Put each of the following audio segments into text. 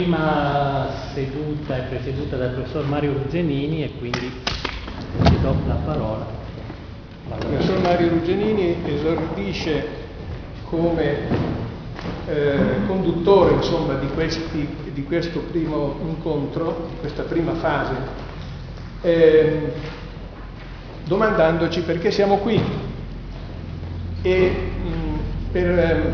La prima seduta è presieduta dal professor Mario Ruggenini e quindi gli do la parola. Il professor Mario Ruggenini esordisce come conduttore, insomma, di questo primo incontro, di questa prima fase, domandandoci perché siamo qui e per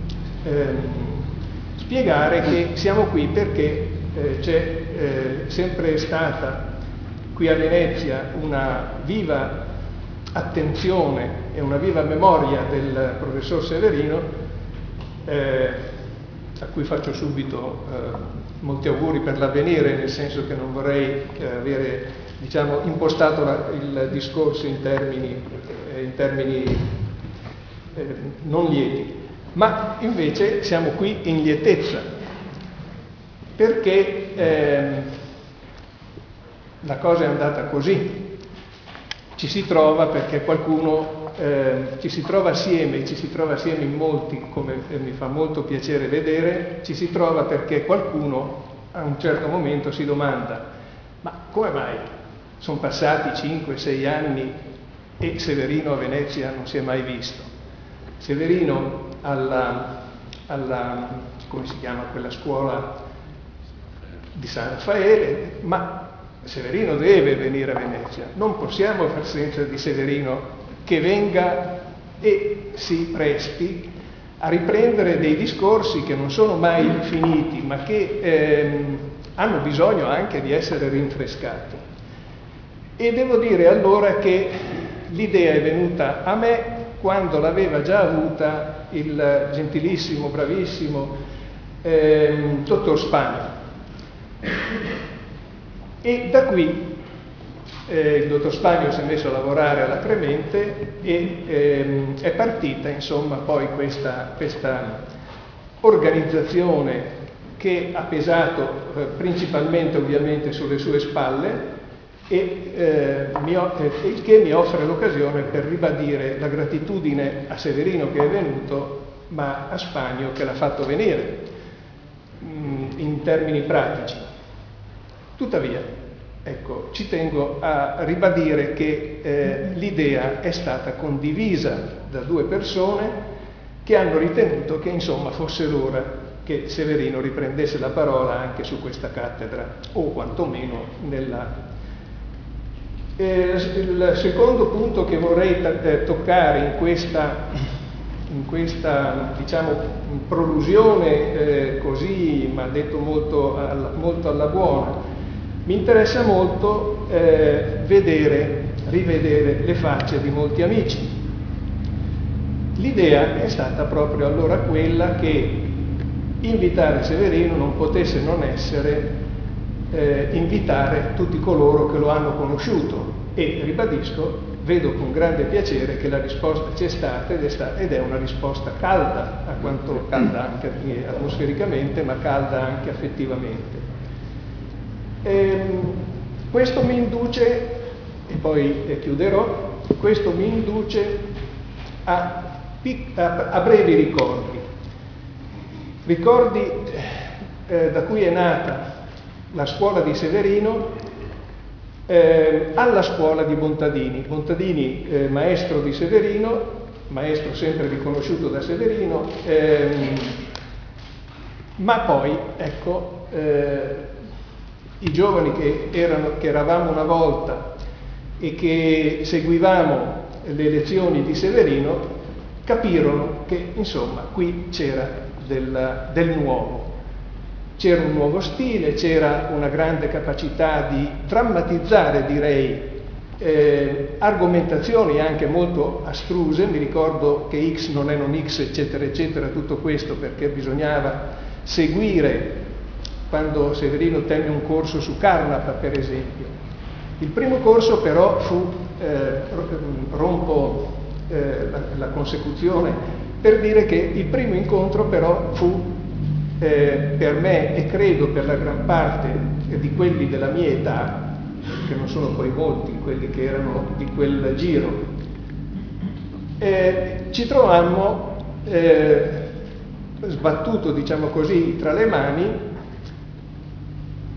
spiegare che siamo qui perché c'è sempre stata qui a Venezia una viva attenzione e una viva memoria del professor Severino, a cui faccio subito molti auguri per l'avvenire, nel senso che non vorrei avere, diciamo, impostato il discorso in termini non lieti. Ma invece siamo qui in lietezza, perché la cosa è andata così. Ci si trova perché qualcuno ci si trova assieme in molti, come mi fa molto piacere vedere, ci si trova perché qualcuno a un certo momento si domanda: ma come mai sono passati 5-6 anni e Severino a Venezia non si è mai visto? Severino alla come si chiama quella scuola di San Raffaele, ma Severino deve venire a Venezia, non possiamo far senza di Severino che venga e si presti a riprendere dei discorsi che non sono mai finiti, ma che hanno bisogno anche di essere rinfrescati. E devo dire allora che l'idea è venuta a me quando l'aveva già avuta il gentilissimo, bravissimo dottor Spagno. E da qui il dottor Spagno si è messo a lavorare alacremente e è partita, insomma, poi questa organizzazione che ha pesato principalmente ovviamente sulle sue spalle, il che mi offre l'occasione per ribadire la gratitudine a Severino che è venuto, ma a Spagno che l'ha fatto venire in termini pratici. Tuttavia, ecco, ci tengo a ribadire che l'idea è stata condivisa da due persone che hanno ritenuto che, insomma, fosse l'ora che Severino riprendesse la parola anche su questa cattedra, o quantomeno nella... Il secondo punto che vorrei toccare in questa diciamo prolusione così, ma detto molto alla buona, mi interessa molto rivedere le facce di molti amici. L'idea è stata proprio allora quella che invitare Severino non potesse non essere invitare tutti coloro che lo hanno conosciuto, e ribadisco, vedo con grande piacere che la risposta c'è stata ed è una risposta calda, a quanto calda anche atmosfericamente, ma calda anche affettivamente. Questo mi induce, e poi chiuderò, questo mi induce a brevi ricordi da cui è nata la scuola di Severino, alla scuola di Bontadini. Bontadini, maestro di Severino, maestro sempre riconosciuto da Severino, ma poi, ecco, i giovani che eravamo una volta e che seguivamo le lezioni di Severino capirono che, insomma, qui c'era del nuovo. C'era un nuovo stile, c'era una grande capacità di drammatizzare, direi, argomentazioni anche molto astruse. Mi ricordo che X non è non X, eccetera, eccetera, tutto questo perché bisognava seguire, quando Severino tenne un corso su Carnap, per esempio. Il primo corso però fu, rompo la consecuzione, per dire che il primo incontro però fu, per me e credo per la gran parte di quelli della mia età, che non sono poi molti quelli che erano di quel giro, ci trovammo sbattuto, diciamo così, tra le mani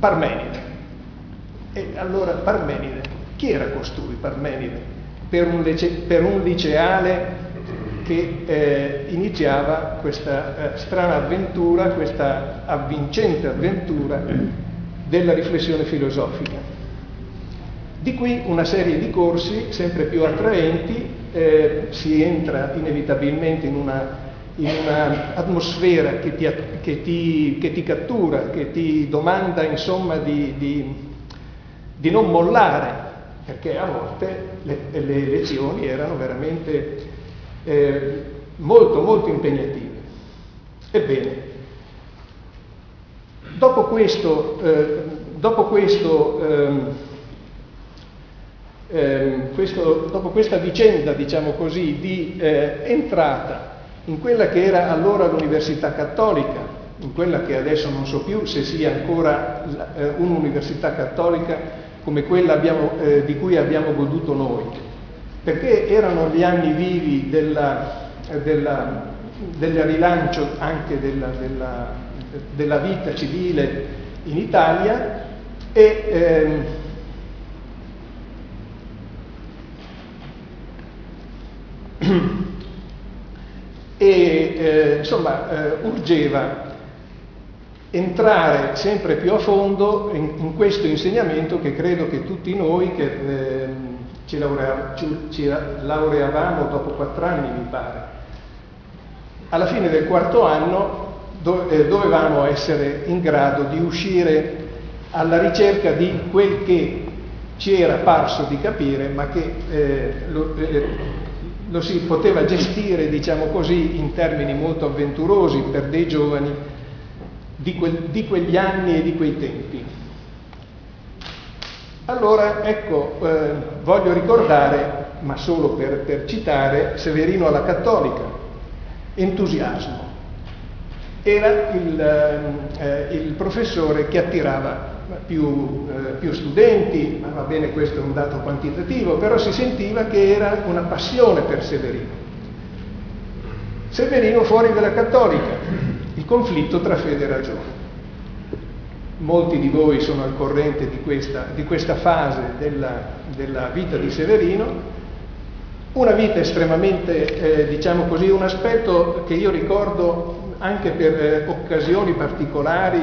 Parmenide. E allora Parmenide, chi era costui Parmenide? Per un liceale che iniziava questa strana avventura, questa avvincente avventura della riflessione filosofica. Di qui una serie di corsi sempre più attraenti, si entra inevitabilmente in una atmosfera che ti cattura, che ti domanda insomma di non mollare, perché a volte le lezioni erano veramente molto molto impegnative. Ebbene, dopo questa vicenda, diciamo così, di entrata in quella che era allora l'Università Cattolica, in quella che adesso non so più se sia ancora un'università cattolica come quella di cui abbiamo goduto noi, perché erano gli anni vivi del rilancio anche della vita civile in Italia insomma urgeva entrare sempre più a fondo in questo insegnamento che credo che tutti noi che ci laureavamo dopo 4 anni, mi pare, alla fine del 4º anno dovevamo essere in grado di uscire alla ricerca di quel che ci era parso di capire, ma che lo si poteva gestire, diciamo così, in termini molto avventurosi per dei giovani di quegli anni e di quei tempi. Allora, ecco, voglio ricordare, ma solo per citare, Severino alla Cattolica. Entusiasmo. Era il professore che attirava più studenti, ma va bene, questo è un dato quantitativo, però si sentiva che era una passione per Severino. Severino fuori dalla Cattolica, il conflitto tra fede e ragione. Molti di voi sono al corrente di questa fase della vita di Severino, una vita estremamente, diciamo così, un aspetto che io ricordo anche per occasioni particolari,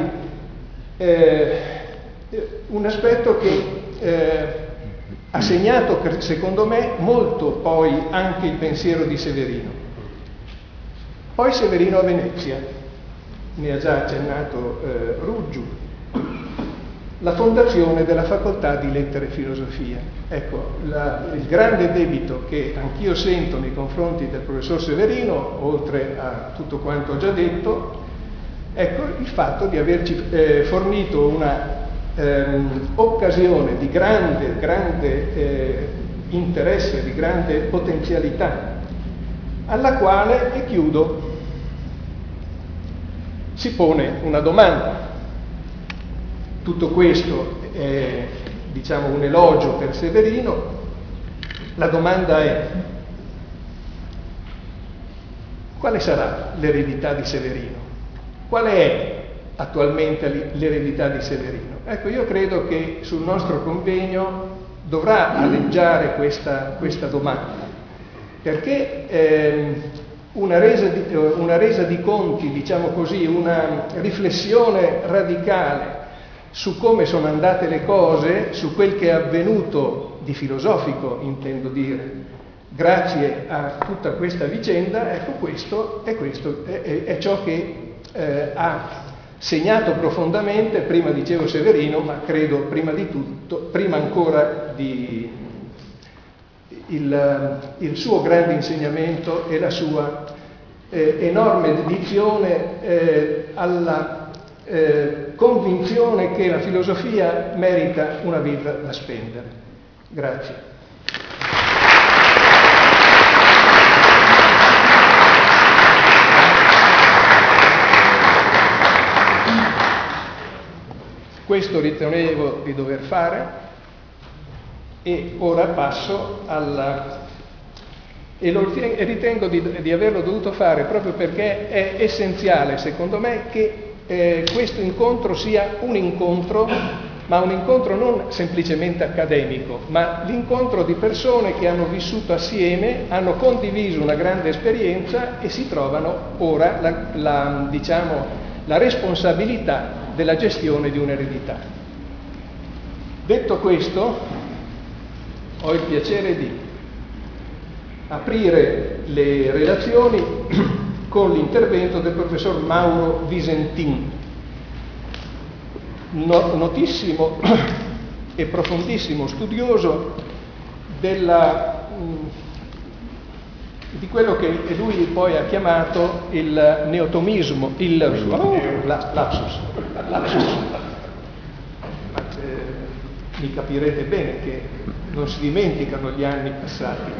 un aspetto che ha segnato, secondo me, molto poi anche il pensiero di Severino. Poi Severino a Venezia, ne ha già accennato Ruggiu, la fondazione della facoltà di lettere e filosofia. Ecco, il grande debito che anch'io sento nei confronti del professor Severino, oltre a tutto quanto ho già detto, ecco il fatto di averci fornito una occasione di grande interesse, di grande potenzialità, alla quale, e chiudo, si pone una domanda. Tutto questo è, diciamo, un elogio per Severino. La domanda è: quale sarà l'eredità di Severino? Qual è attualmente l'eredità di Severino? Ecco, io credo che sul nostro convegno dovrà aleggiare questa domanda, perché una resa di conti, diciamo così, una riflessione radicale su come sono andate le cose, su quel che è avvenuto di filosofico, intendo dire, grazie a tutta questa vicenda, ecco, questo è ciò che ha segnato profondamente, prima dicevo Severino, ma credo prima di tutto, prima ancora il suo grande insegnamento e la sua enorme dedizione alla convinzione che la filosofia merita una vita da spendere. Grazie. Questo ritenevo di dover fare e ora passo e ritengo di averlo dovuto fare proprio perché è essenziale, secondo me, che questo incontro sia un incontro, ma un incontro non semplicemente accademico, ma l'incontro di persone che hanno vissuto assieme, hanno condiviso una grande esperienza e si trovano ora la responsabilità della gestione di un'eredità. Detto questo, ho il piacere di aprire le relazioni con l'intervento del professor Mauro Visentin, notissimo e profondissimo studioso di quello che lui poi ha chiamato il neotomismo, lapsus. Mi capirete bene che non si dimenticano gli anni passati.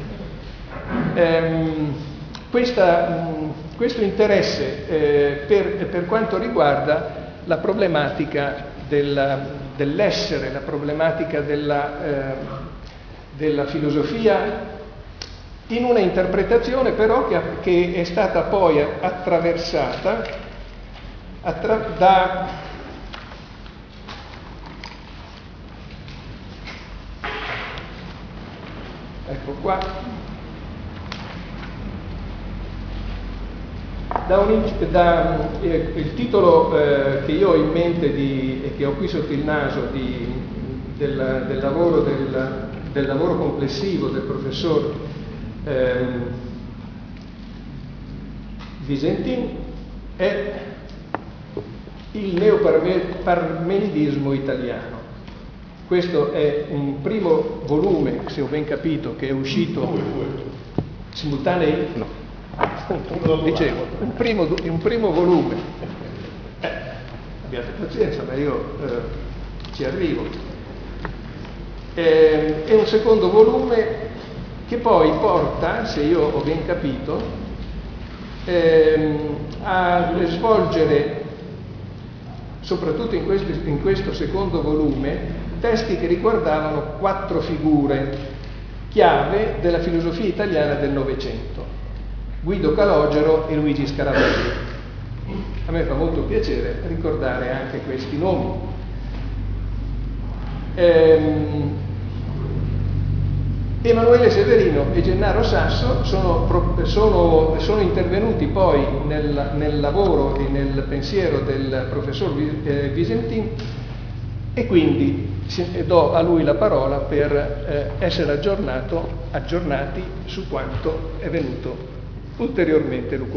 Questo interesse per quanto riguarda la problematica dell'essere, la problematica della filosofia, in una interpretazione però che è stata poi attraversata ecco qua, il titolo che io ho in mente e che ho qui sotto il naso del lavoro complessivo del professor Visentin è il neoparmenidismo italiano. Questo è un primo volume, se ho ben capito, che è uscito simultaneo. No. Dicevo, un primo volume, abbiate pazienza, ma io ci arrivo, e un secondo volume che poi porta, se io ho ben capito, a svolgere, soprattutto in questo secondo volume, testi che riguardavano 4 figure chiave della filosofia italiana del Novecento: Guido Calogero e Luigi Scaravelli. A me fa molto piacere ricordare anche questi nomi. Emanuele Severino e Gennaro Sasso sono intervenuti poi nel lavoro e nel pensiero del professor Visentin, e quindi do a lui la parola per essere aggiornati su quanto è venuto ulteriormente